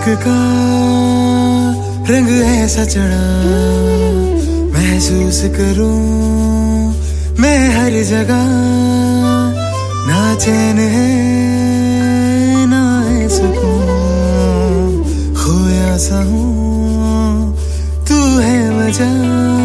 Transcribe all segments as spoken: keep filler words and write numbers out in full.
इश्क का रंग ऐसा चढ़ा, महसूस करूं मैं हर जगह, ना चैन है ना है सुकून, खोया सा हूं तू है वजह।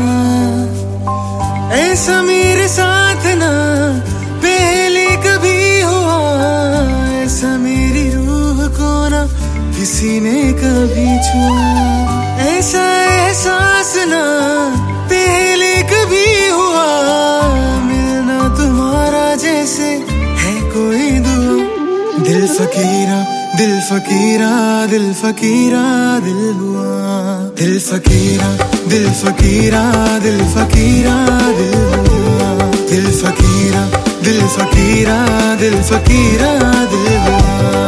ऐसा मेरे साथ ना पहले कभी हुआ, ऐसा मेरी रूह को ना किसी ने कभी छुआ, ऐसा एहसास ना पहले कभी हुआ, मिलना तुम्हारा जैसे है कोई दुआ। दिल फकीरा दिल फकीरा दिल फकीरा दिल हुआ, दिल फकीरा दिल फकीरा दिल फकीरा दिल हुआ, दिल फकीरा दिल फकीरा दिल फकीरा दिल हुआ।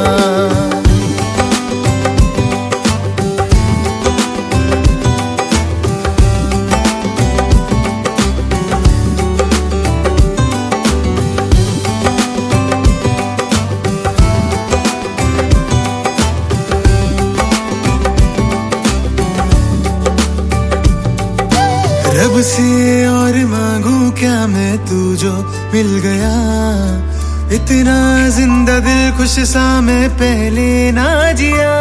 रब से और मांगू क्या मैं, तू जो मिल गया इतना जिंदा दिल खुश सा मैं पहले ना जिया।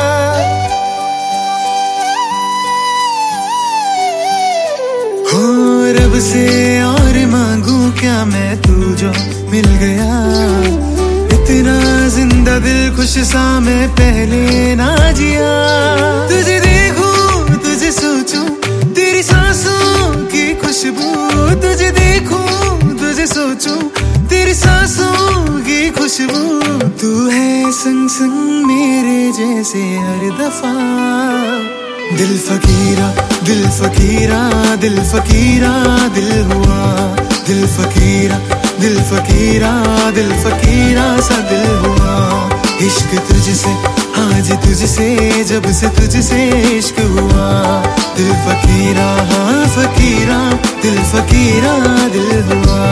हो रब से और मांगू क्या मैं, तू जो मिल गया इतना जिंदा दिल खुश सा मैं पहले ना जिया। तुझे देखूं तुझे सोचूं तेरी सांसों की खुशबू, तुझे देखूं तुझे सोचूं तेरी सांसों की खुशबू, तू है संग संग मेरे जैसे हर दफा। दिल फकीरा दिल फकीरा दिल फकीरा दिल हुआ, दिल फकीरा दिल फकीरा दिल फकीरा सा दिल हुआ। इश्क तुझसे आज तुझसे जब से तुझसे इश्क हुआ, दिल फकीरा हाँ फकीरा दिल फकीरा दिल हुआ।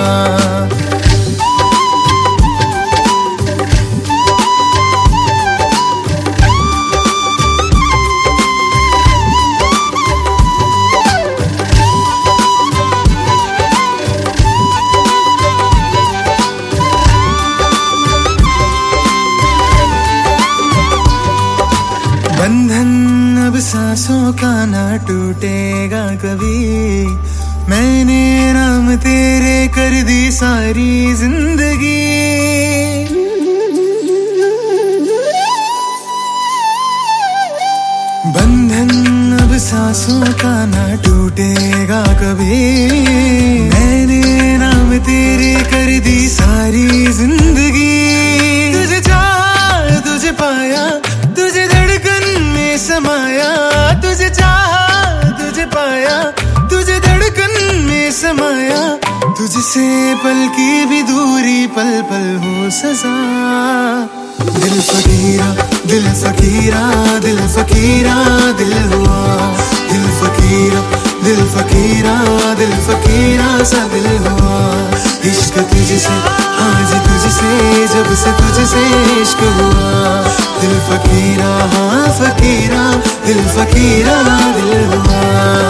बंधन अब सांसों का ना टूटेगा कभी, मैंने नाम तेरे कर दी सारी जिंदगी। बंधन अब सांसों का ना टूटेगा कभी, मैंने नाम तेरे कर दी सारी जिंदगी। तुझे चाहा तुझे पाया तुझे धड़कन में समाया, तुझे चाहा तुझे पाया तुझे धड़कन में समाया, तुझसे पल की भी दूरी पल पल हो सजा। दिल फकीरा दिल फकीरा दिल फकीरा दिल हुआ, दिल फकीरा दिल फकीरा दिल फकीरा सा दिल हुआ। इश्क तुझसे आज तुझसे जब से तुझसे इश्क हुआ, दिल फकीरा हाँ फकीरा दिल फकीरा दिल हुआ।